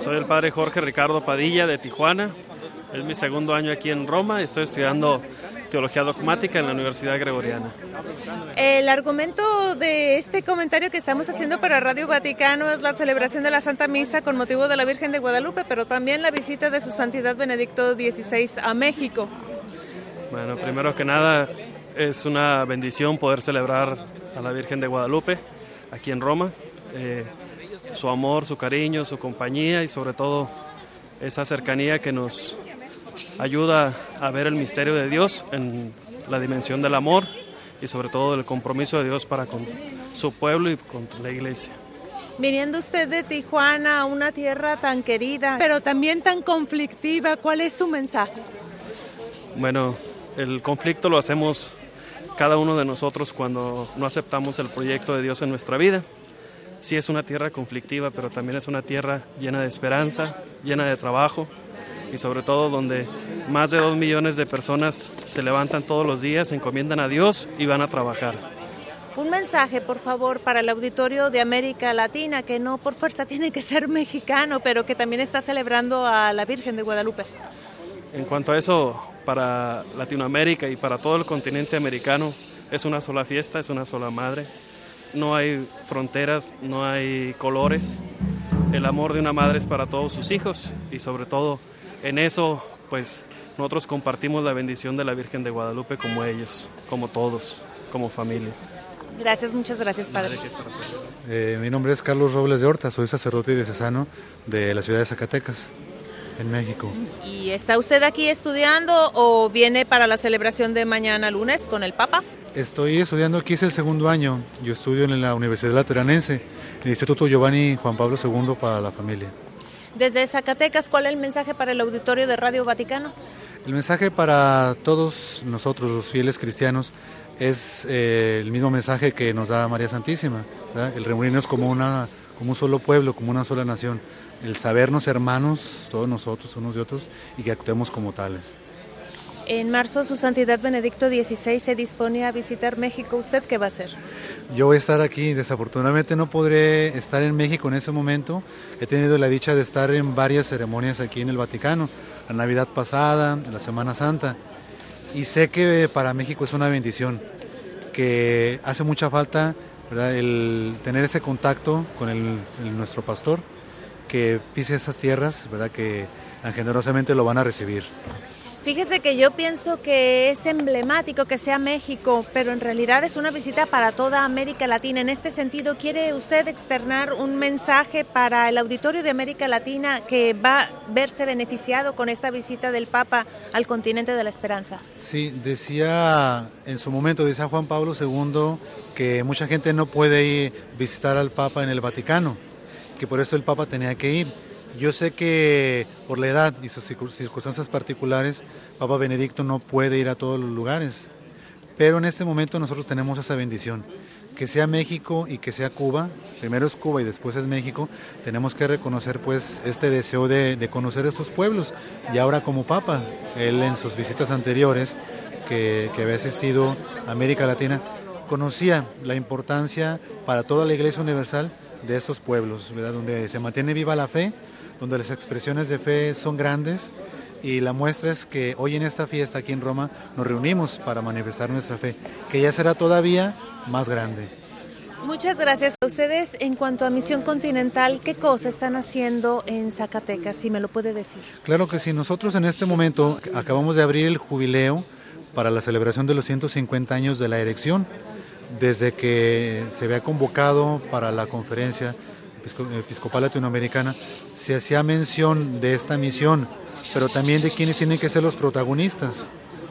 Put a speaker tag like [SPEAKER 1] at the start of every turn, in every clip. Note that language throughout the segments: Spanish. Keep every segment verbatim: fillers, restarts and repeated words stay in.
[SPEAKER 1] Soy el padre Jorge Ricardo Padilla de Tijuana. Es mi segundo año aquí en Roma y estoy estudiando teología dogmática en la Universidad Gregoriana.
[SPEAKER 2] El argumento de este comentario que estamos haciendo para Radio Vaticano es la celebración de la Santa Misa con motivo de la Virgen de Guadalupe, pero también la visita de su Santidad Benedicto dieciséis a México.
[SPEAKER 1] Bueno, primero que nada es una bendición poder celebrar a la Virgen de Guadalupe aquí en Roma. Eh, su amor, su cariño, su compañía y sobre todo esa cercanía que nos ayuda a ver el misterio de Dios en la dimensión del amor y sobre todo del compromiso de Dios para con su pueblo y con la iglesia.
[SPEAKER 2] Viniendo usted de Tijuana, una tierra tan querida, pero también tan conflictiva, ¿cuál es su mensaje?
[SPEAKER 1] Bueno, el conflicto lo hacemos cada uno de nosotros cuando no aceptamos el proyecto de Dios en nuestra vida. Sí es una tierra conflictiva, pero también es una tierra llena de esperanza, llena de trabajo y sobre todo donde más de dos millones de personas se levantan todos los días, se encomiendan a Dios y van a trabajar.
[SPEAKER 2] Un mensaje, por favor, para el auditorio de América Latina, que no por fuerza tiene que ser mexicano, pero que también está celebrando a la Virgen de Guadalupe.
[SPEAKER 1] En cuanto a eso, para Latinoamérica y para todo el continente americano, es una sola fiesta, es una sola madre. No hay fronteras, no hay colores. El amor de una madre es para todos sus hijos y sobre todo en eso, pues nosotros compartimos la bendición de la Virgen de Guadalupe como ellos, como todos, como familia.
[SPEAKER 2] Gracias, muchas gracias, padre.
[SPEAKER 3] Eh, mi nombre es Carlos Robles de Horta, soy sacerdote diocesano de la ciudad de Zacatecas, en México.
[SPEAKER 2] ¿Y está usted aquí estudiando o viene para la celebración de mañana lunes con el Papa?
[SPEAKER 3] Estoy estudiando aquí, es el segundo año. Yo estudio en la Universidad Lateranense, el Instituto Giovanni Juan Pablo segundo para la familia.
[SPEAKER 2] Desde Zacatecas, ¿cuál es el mensaje para el auditorio de Radio Vaticano?
[SPEAKER 3] El mensaje para todos nosotros, los fieles cristianos, es eh, el mismo mensaje que nos da María Santísima, ¿verdad? El reunirnos como, una, como un solo pueblo, como una sola nación, el sabernos hermanos, todos nosotros, unos y otros, y que actuemos como tales.
[SPEAKER 2] En marzo, su Santidad Benedicto dieciséis se dispone a visitar México. ¿Usted qué va a hacer?
[SPEAKER 3] Yo voy a estar aquí. Desafortunadamente no podré estar en México en ese momento. He tenido la dicha de estar en varias ceremonias aquí en el Vaticano. La Navidad pasada, la Semana Santa. Y sé que para México es una bendición, que hace mucha falta, ¿verdad?, el tener ese contacto con el, el, nuestro pastor, que pise esas tierras, ¿verdad?, que tan generosamente lo van a recibir.
[SPEAKER 2] Fíjese que yo pienso que es emblemático que sea México, pero en realidad es una visita para toda América Latina. En este sentido, ¿quiere usted externar un mensaje para el auditorio de América Latina que va a verse beneficiado con esta visita del Papa al continente de la esperanza?
[SPEAKER 3] Sí, decía en su momento, decía Juan Pablo segundo, que mucha gente no puede ir visitar al Papa en el Vaticano, que por eso el Papa tenía que ir. Yo sé que por la edad y sus circunstancias particulares, Papa Benedicto no puede ir a todos los lugares, pero en este momento nosotros tenemos esa bendición, que sea México y que sea Cuba, primero es Cuba y después es México, tenemos que reconocer pues este deseo de, de conocer estos pueblos, y ahora como Papa, él en sus visitas anteriores, que, que había asistido a América Latina, conocía la importancia para toda la Iglesia Universal de estos pueblos, ¿verdad?, donde se mantiene viva la fe, donde las expresiones de fe son grandes, y la muestra es que hoy en esta fiesta aquí en Roma nos reunimos para manifestar nuestra fe, que ya será todavía más grande.
[SPEAKER 2] Muchas gracias a ustedes. En cuanto a Misión Continental, ¿qué cosa están haciendo en Zacatecas? Si me lo puede decir.
[SPEAKER 3] Claro que sí, nosotros en este momento acabamos de abrir el jubileo para la celebración de los ciento cincuenta años de la erección, desde que se había convocado para la conferencia episcopal latinoamericana, se hacía mención de esta misión, pero también de quiénes tienen que ser los protagonistas.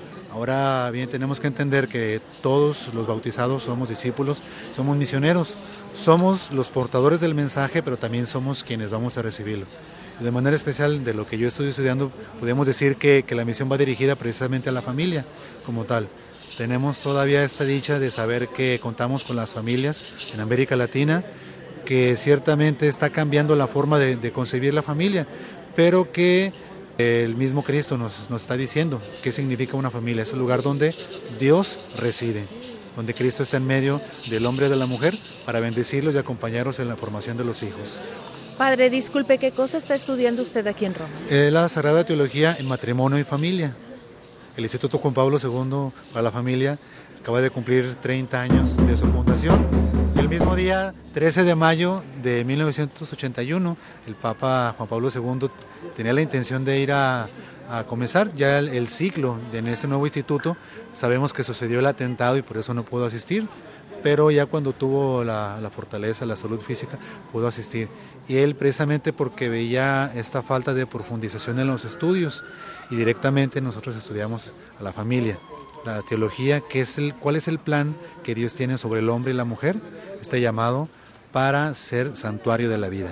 [SPEAKER 3] Ahora bien, tenemos que entender que todos los bautizados somos discípulos, somos misioneros, somos los portadores del mensaje, pero también somos quienes vamos a recibirlo. De manera especial, de lo que yo estoy estudiando, podemos decir que, que la misión va dirigida precisamente a la familia como tal. Tenemos todavía esta dicha de saber que contamos con las familias en América Latina, que ciertamente está cambiando la forma de, de concebir la familia, pero que el mismo Cristo nos, nos está diciendo qué significa una familia. Es el lugar donde Dios reside, donde Cristo está en medio del hombre y de la mujer para bendecirlos y acompañarlos en la formación de los hijos.
[SPEAKER 2] Padre, disculpe, ¿qué cosa está estudiando usted aquí en Roma?
[SPEAKER 3] Es la Sagrada Teología en Matrimonio y Familia. El Instituto Juan Pablo segundo para la Familia acaba de cumplir treinta años de su fundación. El mismo día, trece de mayo de mil novecientos ochenta y uno, el Papa Juan Pablo segundo tenía la intención de ir a, a comenzar ya el, el ciclo de, en ese nuevo instituto. Sabemos que sucedió el atentado y por eso no pudo asistir, pero ya cuando tuvo la, la fortaleza, la salud física, pudo asistir. Y él precisamente porque veía esta falta de profundización en los estudios, y directamente nosotros estudiamos a la familia, la teología, que es el, cuál es el plan que Dios tiene sobre el hombre y la mujer, este llamado para ser santuario de la vida.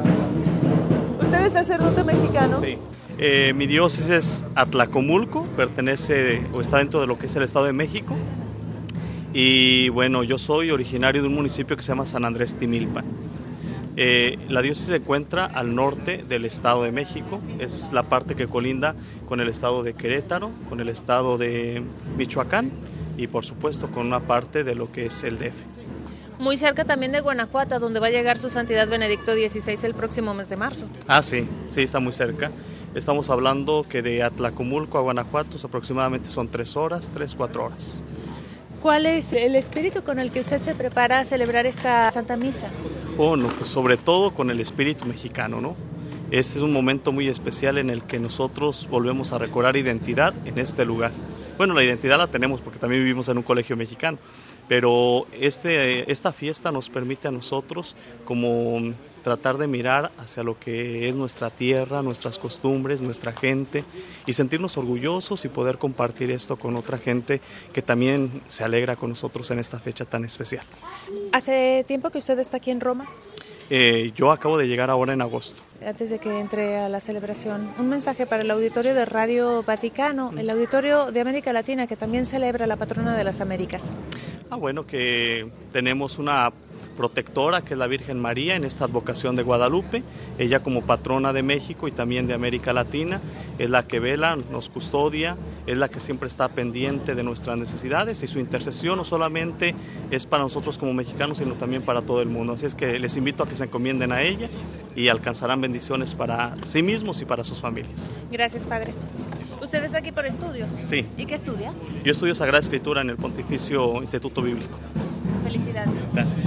[SPEAKER 2] ¿Usted es sacerdote mexicano?
[SPEAKER 4] Sí. Eh, mi diócesis es Atlacomulco, pertenece o está dentro de lo que es el Estado de México. Y bueno, yo soy originario de un municipio que se llama San Andrés Timilpan. Eh, la diócesis se encuentra al norte del Estado de México, es la parte que colinda con el Estado de Querétaro, con el Estado de Michoacán y por supuesto con una parte de lo que es el D F.
[SPEAKER 2] Muy cerca también de Guanajuato, donde va a llegar su Santidad Benedicto dieciséis el próximo mes de marzo.
[SPEAKER 4] Ah, sí, sí, está muy cerca. Estamos hablando que de Atlacomulco a Guanajuato aproximadamente son tres horas, tres, cuatro horas.
[SPEAKER 2] ¿Cuál es el espíritu con el que usted se prepara a celebrar esta Santa Misa?
[SPEAKER 4] Bueno, pues sobre todo con el espíritu mexicano, ¿no? Este es un momento muy especial en el que nosotros volvemos a recobrar identidad en este lugar. Bueno, la identidad la tenemos porque también vivimos en un colegio mexicano, pero este, esta fiesta nos permite a nosotros como tratar de mirar hacia lo que es nuestra tierra, nuestras costumbres, nuestra gente y sentirnos orgullosos y poder compartir esto con otra gente que también se alegra con nosotros en esta fecha tan especial.
[SPEAKER 2] ¿Hace tiempo que usted está aquí en Roma?
[SPEAKER 4] Eh, yo acabo de llegar ahora en agosto.
[SPEAKER 2] Antes de que entre a la celebración, un mensaje para el auditorio de Radio Vaticano, el auditorio de América Latina que también celebra la patrona de las Américas.
[SPEAKER 4] Ah, bueno, que tenemos una protectora que es la Virgen María en esta advocación de Guadalupe. Ella como patrona de México y también de América Latina es la que vela, nos custodia, es la que siempre está pendiente de nuestras necesidades y su intercesión no solamente es para nosotros como mexicanos sino también para todo el mundo. Así es que les invito a que se encomienden a ella y alcanzarán bendiciones para sí mismos y para sus familias.
[SPEAKER 2] Gracias, Padre. ¿Usted está aquí por estudios?
[SPEAKER 4] Sí.
[SPEAKER 2] ¿Y qué estudia?
[SPEAKER 4] Yo estudio Sagrada Escritura en el Pontificio Instituto Bíblico.
[SPEAKER 2] Felicidades.
[SPEAKER 4] Gracias.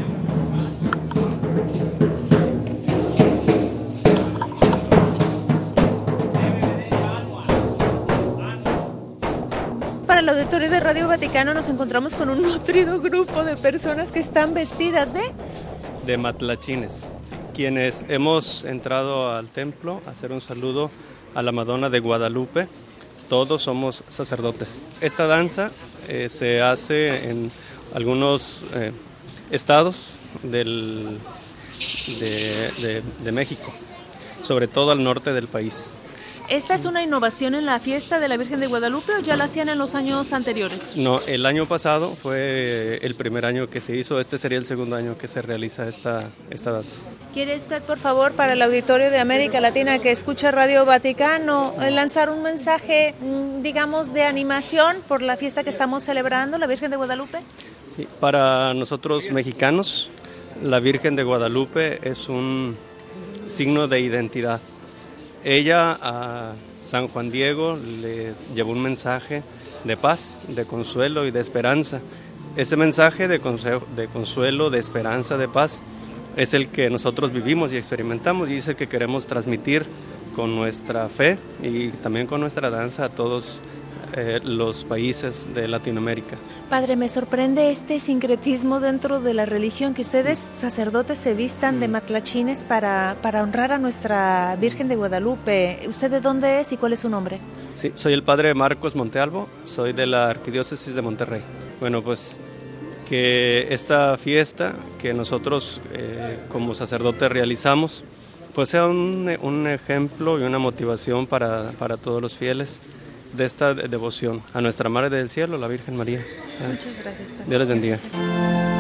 [SPEAKER 2] Para el auditorio de Radio Vaticano nos encontramos con un nutrido grupo de personas que están vestidas de...
[SPEAKER 5] de matlachines, quienes hemos entrado al templo a hacer un saludo a la Madonna de Guadalupe. Todos somos sacerdotes. Esta danza eh, se hace en algunos eh, estados del, de, de, de México, sobre todo al norte del país.
[SPEAKER 2] ¿Esta es una innovación en la fiesta de la Virgen de Guadalupe o ya la hacían en los años anteriores?
[SPEAKER 5] No, el año pasado fue el primer año que se hizo, este sería el segundo año que se realiza esta, esta danza.
[SPEAKER 2] ¿Quiere usted, por favor, para el auditorio de América Latina que escucha Radio Vaticano, lanzar un mensaje, digamos, de animación por la fiesta que estamos celebrando, la Virgen de Guadalupe?
[SPEAKER 5] Sí, para nosotros mexicanos, la Virgen de Guadalupe es un signo de identidad. Ella a San Juan Diego le llevó un mensaje de paz, de consuelo y de esperanza. Ese mensaje de, consuelo, de consuelo, de esperanza, de paz, es el que nosotros vivimos y experimentamos y es el que queremos transmitir con nuestra fe y también con nuestra danza a todos eh, los países de Latinoamérica.
[SPEAKER 2] Padre, me sorprende este sincretismo dentro de la religión, que ustedes sacerdotes se vistan de matlachines para, para honrar a nuestra Virgen de Guadalupe. ¿Usted de dónde es y cuál es su nombre?
[SPEAKER 5] Sí, soy el padre Marcos Montealvo, soy de la Arquidiócesis de Monterrey. Bueno, pues que esta fiesta que nosotros eh, como sacerdotes realizamos, pues sea un, un ejemplo y una motivación para, para todos los fieles de esta devoción a nuestra Madre del Cielo, la Virgen María.
[SPEAKER 2] Muchas gracias, Padre.
[SPEAKER 5] Dios les bendiga.
[SPEAKER 2] Gracias.